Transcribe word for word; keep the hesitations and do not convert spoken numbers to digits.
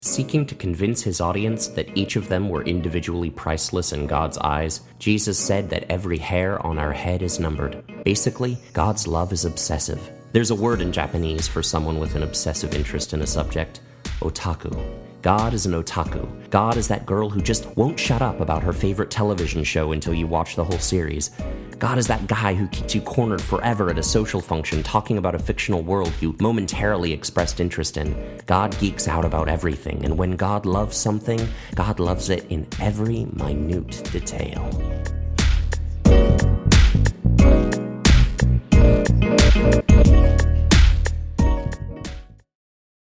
Seeking to convince his audience that each of them were individually priceless in God's eyes, Jesus said that every hair on our head is numbered. Basically, God's love is obsessive. There's a word in Japanese for someone with an obsessive interest in a subject: otaku. God is an otaku. God is that girl who just won't shut up about her favorite television show until you watch the whole series. God is that guy who keeps you cornered forever at a social function talking about a fictional world you momentarily expressed interest in. God geeks out about everything, and when God loves something, God loves it in every minute detail.